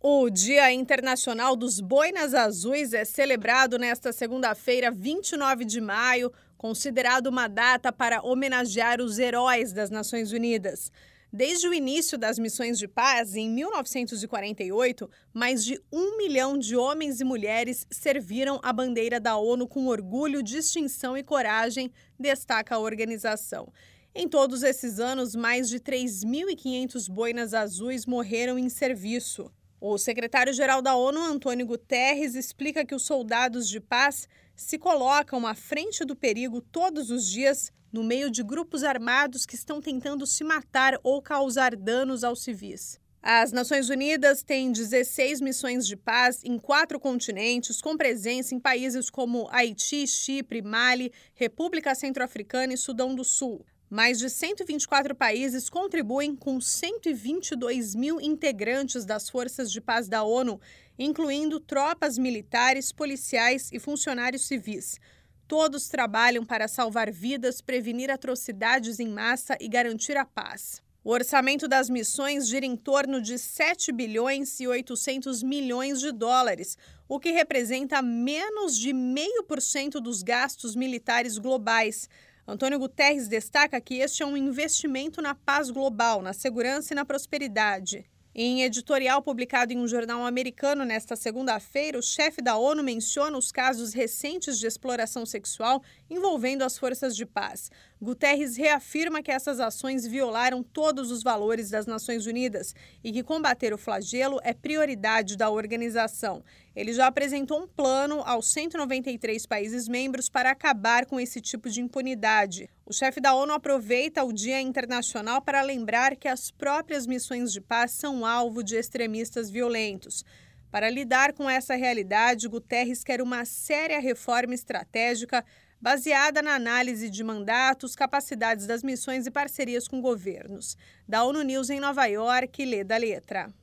O Dia Internacional dos Boinas Azuis é celebrado nesta segunda-feira, 29 de maio, considerado uma data para homenagear os heróis das Nações Unidas. Desde o início das missões de paz, em 1948, mais de 1 milhão de homens e mulheres serviram a bandeira da ONU com orgulho, distinção e coragem, destaca a organização. Em todos esses anos, mais de 3.500 boinas azuis morreram em serviço. O secretário-geral da ONU, Antônio Guterres, explica que os soldados de paz se colocam à frente do perigo todos os dias, no meio de grupos armados que estão tentando se matar ou causar danos aos civis. As Nações Unidas têm 16 missões de paz em 4 continentes, com presença em países como Haiti, Chipre, Mali, República Centro-Africana e Sudão do Sul. Mais de 124 países contribuem com 122 mil integrantes das forças de paz da ONU, incluindo tropas militares, policiais e funcionários civis. Todos trabalham para salvar vidas, prevenir atrocidades em massa e garantir a paz. O orçamento das missões gira em torno de 7 bilhões e 800 milhões de dólares, o que representa menos de 0,5% dos gastos militares globais. Antônio Guterres destaca que este é um investimento na paz global, na segurança e na prosperidade. Em editorial publicado em um jornal americano nesta segunda-feira, o chefe da ONU menciona os casos recentes de exploração sexual envolvendo as forças de paz. Guterres reafirma que essas ações violaram todos os valores das Nações Unidas e que combater o flagelo é prioridade da organização. Ele já apresentou um plano aos 193 países membros para acabar com esse tipo de impunidade. O chefe da ONU aproveita o Dia Internacional para lembrar que as próprias missões de paz são alvo de extremistas violentos. Para lidar com essa realidade, Guterres quer uma séria reforma estratégica baseada na análise de mandatos, capacidades das missões e parcerias com governos. Da ONU News em Nova York, Leda Letra.